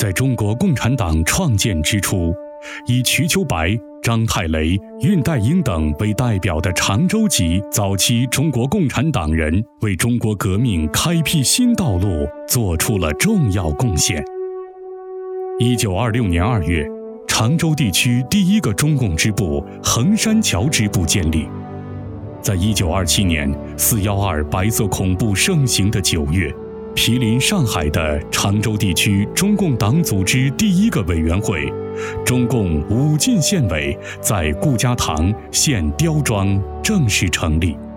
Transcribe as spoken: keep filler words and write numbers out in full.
在中国共产党创建之初，以瞿秋白、张太雷、恽代英等为代表的常州籍早期中国共产党人为中国革命开辟新道路做出了重要贡献。一九二六年二月，常州地区第一个中共支部横山桥支部建立。在一九二七年四一二白色恐怖盛行的九月，毗邻上海的常州地区中共党组织第一个委员会中共武进县委在顾家塘县刁庄正式成立。